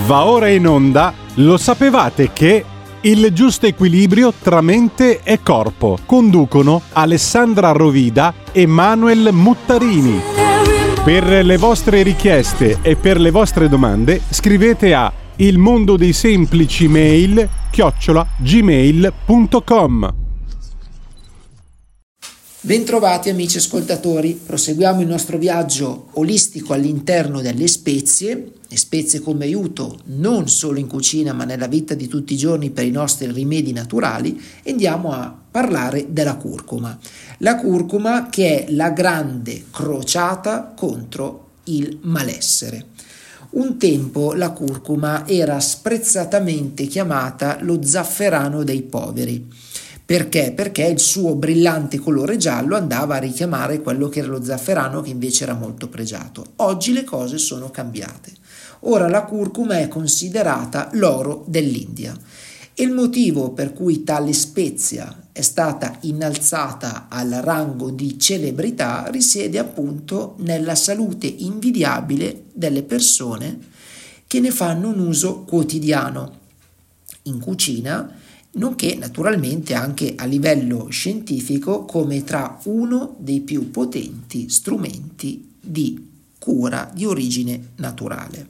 Va ora in onda, lo sapevate che? Il giusto equilibrio tra mente e corpo. Conducono Alessandra Rovida e Manuel Muttarini. Per le vostre richieste e per le vostre domande scrivete a ilmondodeisemplici@gmail.com. Bentrovati amici ascoltatori, proseguiamo il nostro viaggio olistico all'interno delle spezie, le spezie come aiuto non solo in cucina ma nella vita di tutti i giorni per i nostri rimedi naturali, e andiamo a parlare della curcuma. La curcuma che è la grande crociata contro il malessere. Un tempo la curcuma era sprezzatamente chiamata lo zafferano dei poveri. Perché? Perché il suo brillante colore giallo andava a richiamare quello che era lo zafferano, che invece era molto pregiato. Oggi le cose sono cambiate. Ora la curcuma è considerata l'oro dell'India. E il motivo per cui tale spezia è stata innalzata al rango di celebrità risiede appunto nella salute invidiabile delle persone che ne fanno un uso quotidiano in cucina, nonché naturalmente anche a livello scientifico come tra uno dei più potenti strumenti di cura di origine naturale.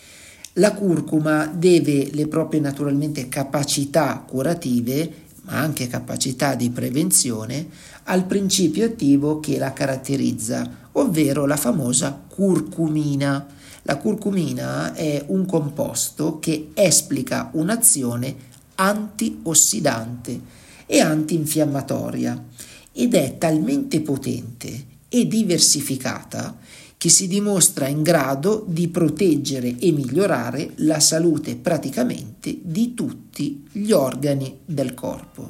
La curcuma deve le proprie naturalmente capacità curative, ma anche capacità di prevenzione, al principio attivo che la caratterizza, ovvero la famosa curcumina. La curcumina è un composto che esplica un'azione antiossidante e antinfiammatoria ed è talmente potente e diversificata che si dimostra in grado di proteggere e migliorare la salute praticamente di tutti gli organi del corpo.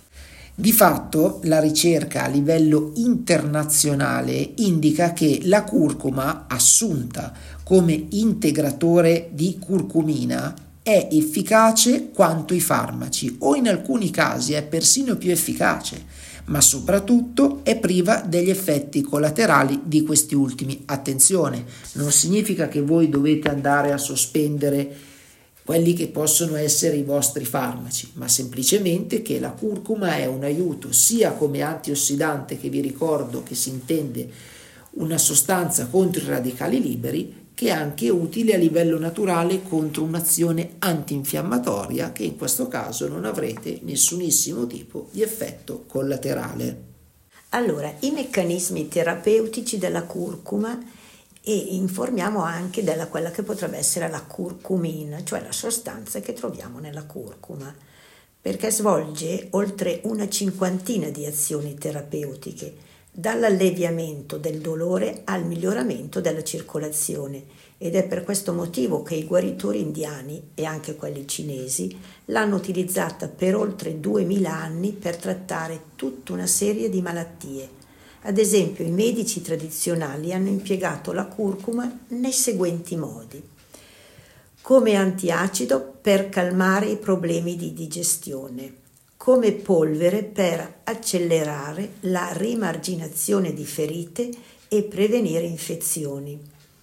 Di fatto, la ricerca a livello internazionale indica che la curcuma, assunta come integratore di curcumina, è efficace quanto i farmaci, o in alcuni casi è persino più efficace, ma soprattutto è priva degli effetti collaterali di questi ultimi. Attenzione, non significa che voi dovete andare a sospendere quelli che possono essere i vostri farmaci, ma semplicemente che la curcuma è un aiuto sia come antiossidante, che vi ricordo che si intende una sostanza contro i radicali liberi, che è anche utile a livello naturale contro un'azione antinfiammatoria, che in questo caso non avrete nessunissimo tipo di effetto collaterale. Allora, i meccanismi terapeutici della curcuma, e informiamo anche della quella che potrebbe essere la curcumina, cioè la sostanza che troviamo nella curcuma, perché svolge oltre una cinquantina di azioni terapeutiche, dall'alleviamento del dolore al miglioramento della circolazione, ed è per questo motivo che i guaritori indiani e anche quelli cinesi l'hanno utilizzata per oltre 2000 anni per trattare tutta una serie di malattie. Ad esempio, i medici tradizionali hanno impiegato la curcuma nei seguenti modi: come antiacido per calmare i problemi di digestione, come polvere per accelerare la rimarginazione di ferite e prevenire infezioni,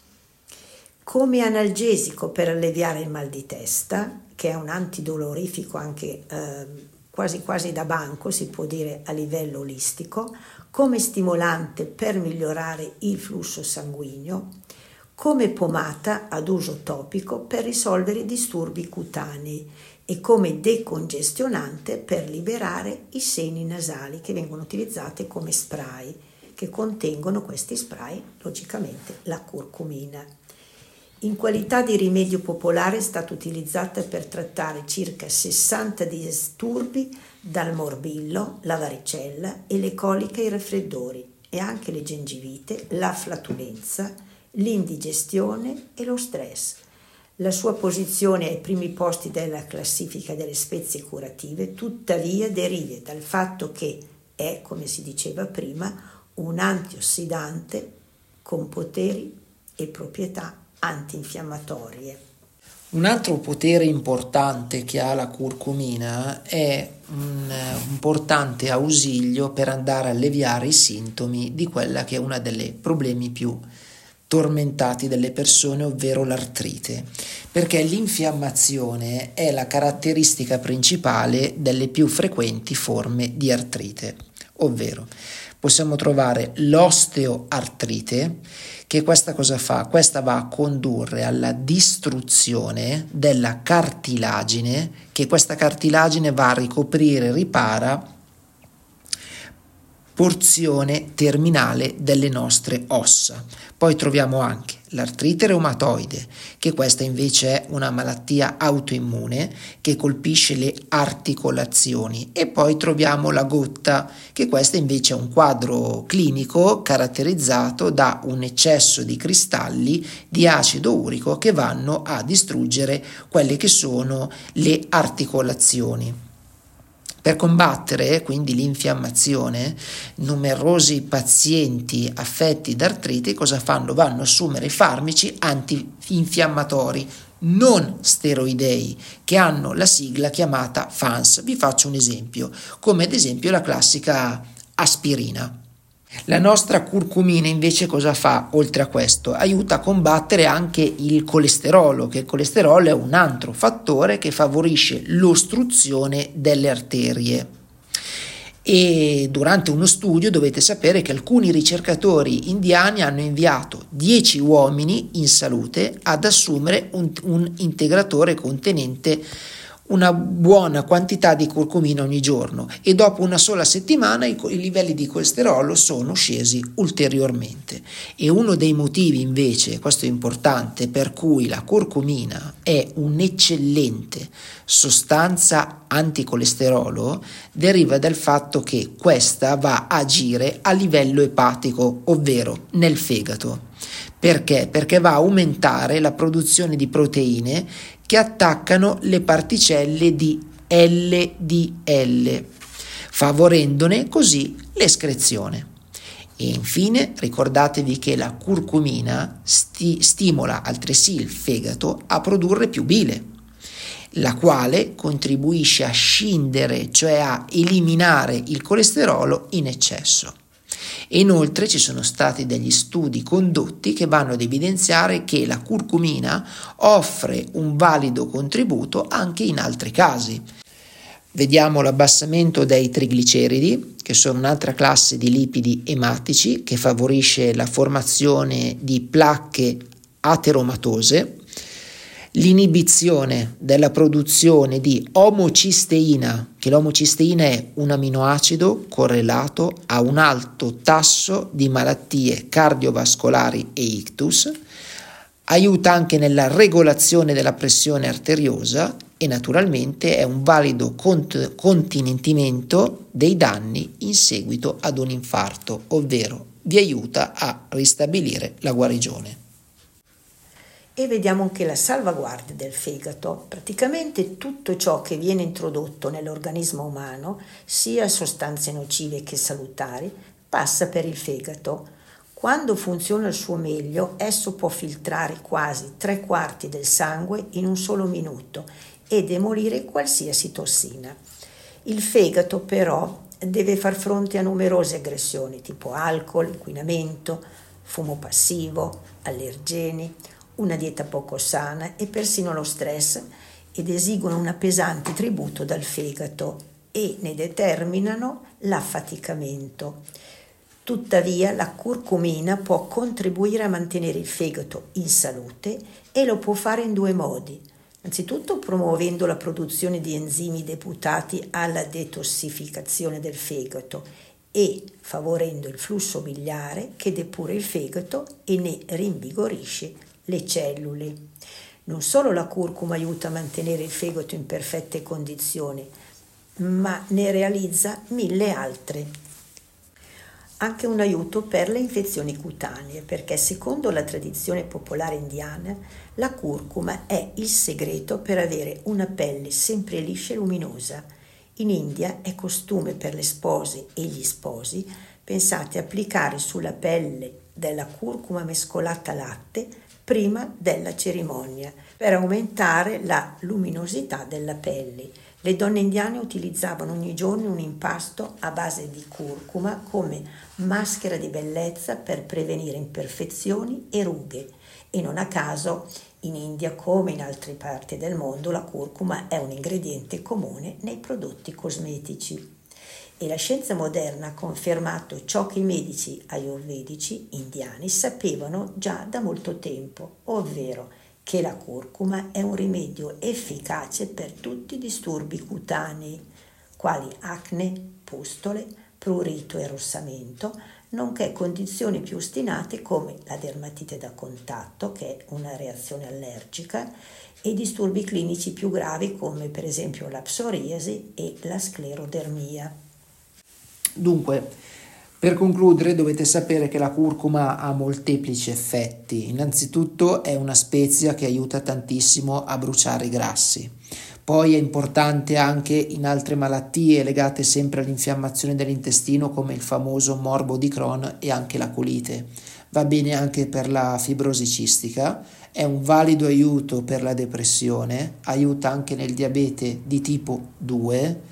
come analgesico per alleviare il mal di testa, che è un antidolorifico anche quasi quasi da banco, si può dire a livello olistico, come stimolante per migliorare il flusso sanguigno, come pomata ad uso topico per risolvere i disturbi cutanei e come decongestionante per liberare i seni nasali, che vengono utilizzate come spray, che contengono questi spray logicamente la curcumina. In qualità di rimedio popolare è stata utilizzata per trattare circa 60 disturbi dal morbillo, la varicella e le coliche e i raffreddori, e anche le gengivite, la flatulenza, l'indigestione e lo stress. La sua posizione ai primi posti della classifica delle spezie curative tuttavia deriva dal fatto che è, come si diceva prima, un antiossidante con poteri e proprietà antinfiammatorie. Un altro potere importante che ha la curcumina è un importante ausilio per andare a alleviare i sintomi di quella che è una delle problemi più tormentati delle persone, ovvero l'artrite, perché l'infiammazione è la caratteristica principale delle più frequenti forme di artrite, ovvero possiamo trovare l'osteoartrite, che questa cosa fa? Questa va a condurre alla distruzione della cartilagine, che questa cartilagine va a ricoprire e ripara porzione terminale delle nostre ossa. Poi troviamo anche l'artrite reumatoide, che questa invece è una malattia autoimmune che colpisce le articolazioni, e poi troviamo la gotta, che questa invece è un quadro clinico caratterizzato da un eccesso di cristalli di acido urico che vanno a distruggere quelle che sono le articolazioni. Per combattere quindi l'infiammazione, numerosi pazienti affetti da artrite cosa fanno? Vanno a assumere farmaci antinfiammatori non steroidei, che hanno la sigla chiamata FANS. Vi faccio un esempio, come ad esempio la classica aspirina. La nostra curcumina invece cosa fa? Oltre a questo, aiuta a combattere anche il colesterolo, che il colesterolo è un altro fattore che favorisce l'ostruzione delle arterie. E durante uno studio dovete sapere che alcuni ricercatori indiani hanno inviato 10 uomini in salute ad assumere un integratore contenente una buona quantità di curcumina ogni giorno, e dopo una sola settimana i livelli di colesterolo sono scesi ulteriormente. E uno dei motivi invece, questo è importante, per cui la curcumina è un'eccellente sostanza anticolesterolo deriva dal fatto che questa va a agire a livello epatico, ovvero nel fegato. Perché? Perché va a aumentare la produzione di proteine che attaccano le particelle di LDL, favorendone così l'escrezione. E infine ricordatevi che la curcumina stimola altresì il fegato a produrre più bile, la quale contribuisce a scindere, cioè a eliminare il colesterolo in eccesso. E inoltre ci sono stati degli studi condotti che vanno ad evidenziare che la curcumina offre un valido contributo anche in altri casi. Vediamo l'abbassamento dei trigliceridi, che sono un'altra classe di lipidi ematici che favorisce la formazione di placche ateromatose, l'inibizione della produzione di omocisteina, che l'omocisteina è un aminoacido correlato a un alto tasso di malattie cardiovascolari e ictus, aiuta anche nella regolazione della pressione arteriosa e naturalmente è un valido contenimento dei danni in seguito ad un infarto, ovvero vi aiuta a ristabilire la guarigione. E vediamo anche la salvaguardia del fegato. Praticamente tutto ciò che viene introdotto nell'organismo umano, sia sostanze nocive che salutari, passa per il fegato. Quando funziona al suo meglio, esso può filtrare quasi 3/4 del sangue in un solo minuto e demolire qualsiasi tossina. Il fegato però deve far fronte a numerose aggressioni tipo alcol, inquinamento, fumo passivo, allergeni, una dieta poco sana e persino lo stress, ed esigono un pesante tributo dal fegato e ne determinano l'affaticamento. Tuttavia la curcumina può contribuire a mantenere il fegato in salute e lo può fare in 2 modi. Anzitutto promuovendo la produzione di enzimi deputati alla detossificazione del fegato e favorendo il flusso biliare che depura il fegato e ne rinvigorisce le cellule. Non solo la curcuma aiuta a mantenere il fegato in perfette condizioni, ma ne realizza 1000 altre. Anche un aiuto per le infezioni cutanee, perché secondo la tradizione popolare indiana, la curcuma è il segreto per avere una pelle sempre liscia e luminosa. In India è costume per le spose e gli sposi, pensate, applicare sulla pelle della curcuma mescolata latte prima della cerimonia per aumentare la luminosità della pelle. Le donne indiane utilizzavano ogni giorno un impasto a base di curcuma come maschera di bellezza per prevenire imperfezioni e rughe, e non a caso in India, come in altre parti del mondo, la curcuma è un ingrediente comune nei prodotti cosmetici. E la scienza moderna ha confermato ciò che i medici ayurvedici indiani sapevano già da molto tempo, ovvero che la curcuma è un rimedio efficace per tutti i disturbi cutanei, quali acne, pustole, prurito e rossamento, nonché condizioni più ostinate come la dermatite da contatto, che è una reazione allergica, e disturbi clinici più gravi come per esempio la psoriasi e la sclerodermia. Dunque, per concludere dovete sapere che la curcuma ha molteplici effetti. Innanzitutto è una spezia che aiuta tantissimo a bruciare i grassi. Poi è importante anche in altre malattie legate sempre all'infiammazione dell'intestino come il famoso morbo di Crohn e anche la colite. Va bene anche per la fibrosi cistica, è un valido aiuto per la depressione, aiuta anche nel diabete di tipo 2,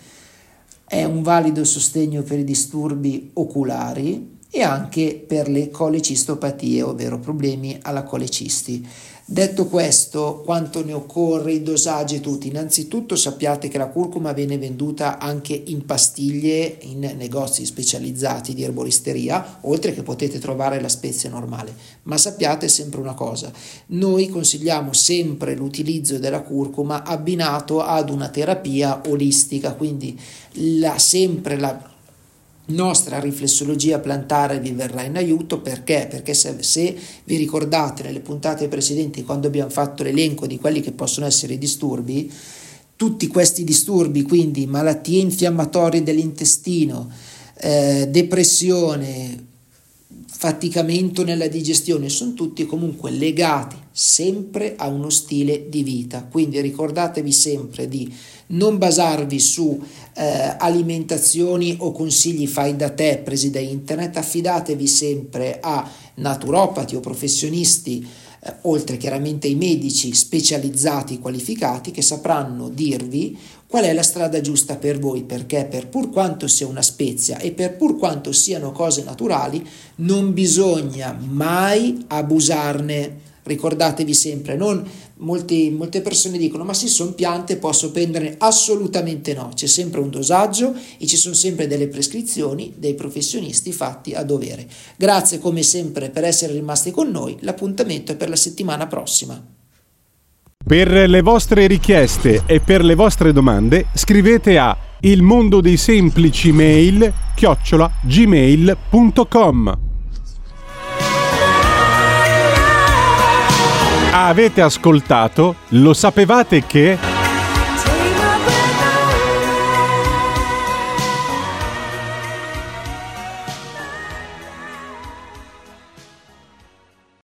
è un valido sostegno per i disturbi oculari e anche per le colecistopatie, ovvero problemi alla colecisti. Detto questo, quanto ne occorre, i dosaggi e tutti. Innanzitutto sappiate che la curcuma viene venduta anche in pastiglie in negozi specializzati di erboristeria, oltre che potete trovare la spezia normale. Ma sappiate sempre una cosa, noi consigliamo sempre l'utilizzo della curcuma abbinato ad una terapia olistica, quindi sempre la nostra riflessologia plantare vi verrà in aiuto. Perché se vi ricordate nelle puntate precedenti, quando abbiamo fatto l'elenco di quelli che possono essere i disturbi, tutti questi disturbi, quindi malattie infiammatorie dell'intestino, depressione, faticamento nella digestione, sono tutti comunque legati sempre a uno stile di vita. Quindi ricordatevi sempre di non basarvi su alimentazioni o consigli fai da te presi da internet, affidatevi sempre a naturopati o professionisti, oltre chiaramente ai medici specializzati qualificati, che sapranno dirvi qual è la strada giusta per voi, perché per pur quanto sia una spezia e per pur quanto siano cose naturali, non bisogna mai abusarne. Ricordatevi sempre, molte persone dicono ma sì, sono piante, posso prenderne? Assolutamente no, c'è sempre un dosaggio e ci sono sempre delle prescrizioni dei professionisti fatti a dovere. Grazie come sempre per essere rimasti con noi, l'appuntamento è per la settimana prossima. Per le vostre richieste e per le vostre domande scrivete a ilmondodeisemplicimail@gmail.com. Avete ascoltato? Lo sapevate che...